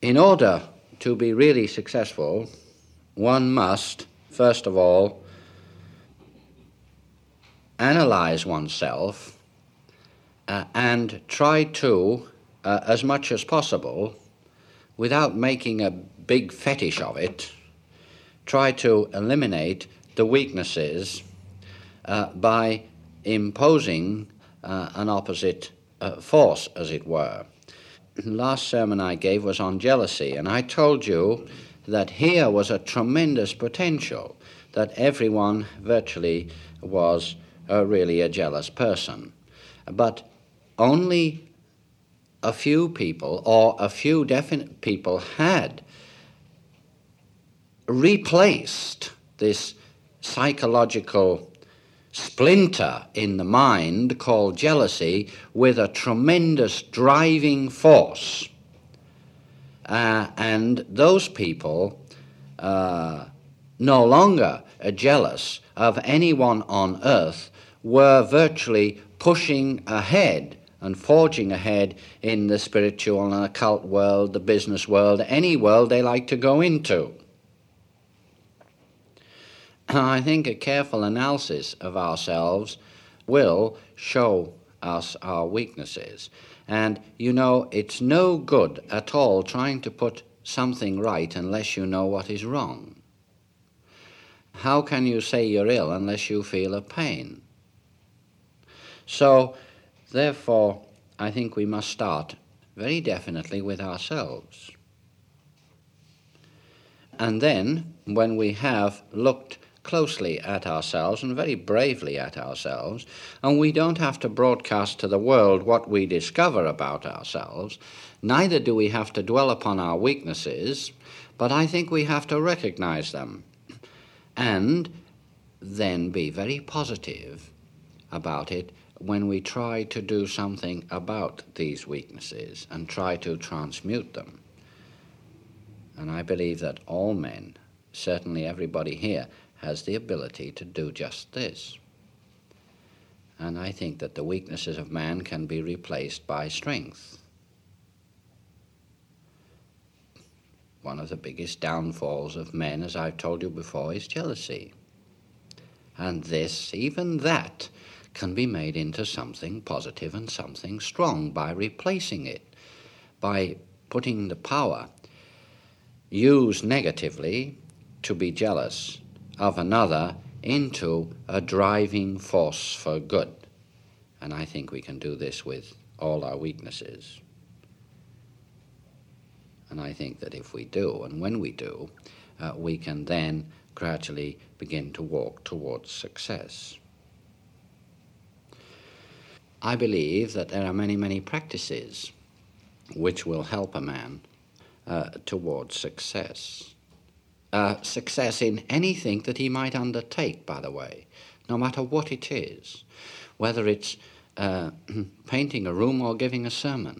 In order to be really successful, one must, first of all, analyze oneself and try to, as much as possible, without making a big fetish of it, try to eliminate the weaknesses by imposing an opposite force, as it were. The last sermon I gave was on jealousy, and I told you that here was a tremendous potential, that everyone virtually was really a jealous person. But only a few people, or a few definite people, had replaced this psychological splinter in the mind called jealousy with a tremendous driving force. And those people no longer jealous of anyone on earth were virtually pushing ahead and forging ahead in the spiritual and occult world, the business world, any world they like to go into. I think a careful analysis of ourselves will show us our weaknesses. And, you know, it's no good at all trying to put something right unless you know what is wrong. How can you say you're ill unless you feel a pain? So, therefore, I think we must start very definitely with ourselves. And then, when we have looked closely at ourselves and very bravely at ourselves, and we don't have to broadcast to the world what we discover about ourselves, neither do we have to dwell upon our weaknesses, but I think we have to recognize them and then be very positive about it when we try to do something about these weaknesses and try to transmute them. And I believe that all men, certainly everybody here, has the ability to do just this. And I think that the weaknesses of man can be replaced by strength. One of the biggest downfalls of men, as I've told you before, is jealousy. And this, even that, can be made into something positive and something strong by replacing it, by putting the power used negatively to be jealous of another into a driving force for good. And I think we can do this with all our weaknesses. And I think that if we do, and when we do, we can then gradually begin to walk towards success. I believe that there are many, many practices which will help a man towards success. Success in anything that he might undertake, by the way, no matter what it is, whether it's painting a room or giving a sermon.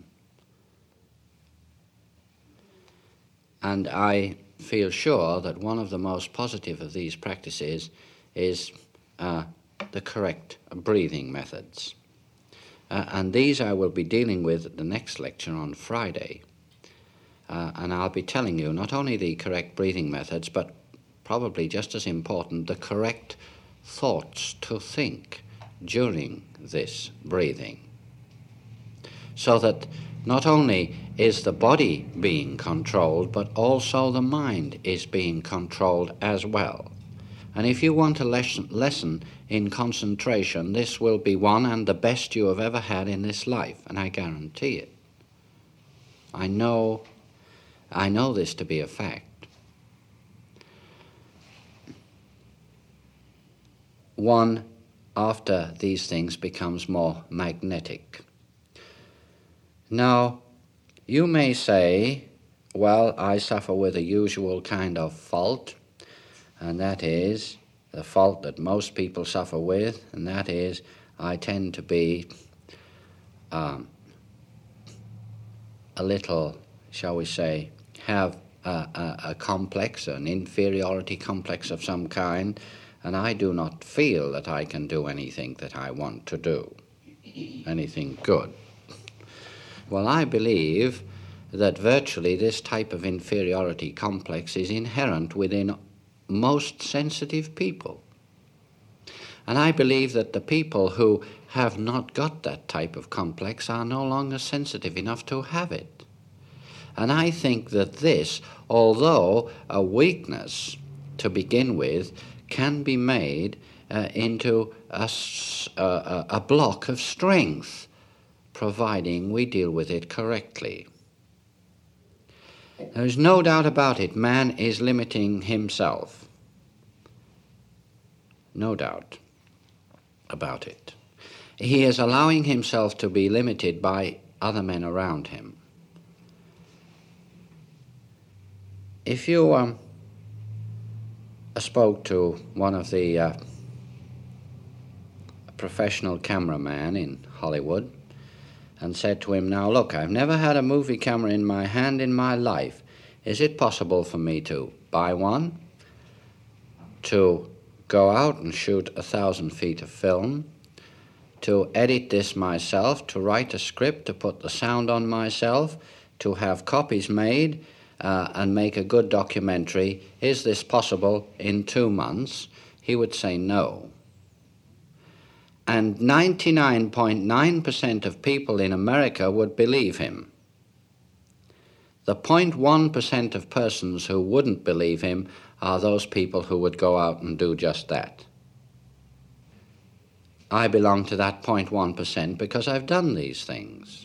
And I feel sure that one of the most positive of these practices is the correct breathing methods. And these I will be dealing with at the next lecture on Friday. And I'll be telling you not only the correct breathing methods, but probably just as important, the correct thoughts to think during this breathing. So that not only is the body being controlled, but also the mind is being controlled as well. And if you want a lesson in concentration, this will be one and the best you have ever had in this life, and I guarantee it. I know this to be a fact. One, after these things, becomes more magnetic. Now, you may say, well, I suffer with a usual kind of fault, and that is the fault that most people suffer with, and that is I tend to be a little, shall we say, have a complex, an inferiority complex of some kind, and I do not feel that I can do anything that I want to do, anything good. Well, I believe that virtually this type of inferiority complex is inherent within most sensitive people. And I believe that the people who have not got that type of complex are no longer sensitive enough to have it. And I think that this, although a weakness to begin with, can be made into a block of strength, providing we deal with it correctly. There is no doubt about it, man is limiting himself. No doubt about it. He is allowing himself to be limited by other men around him. If you spoke to one of the professional cameraman in Hollywood and said to him, "Now look, I've never had a movie camera in my hand in my life. Is it possible for me to buy one, to go out and shoot 1,000 feet of film, to edit this myself, to write a script, to put the sound on myself, to have copies made, and make a good documentary? Is this possible in 2 months?" He would say no. And 99.9% of people in America would believe him. The 0.1% of persons who wouldn't believe him are those people who would go out and do just that. I belong to that 0.1% because I've done these things.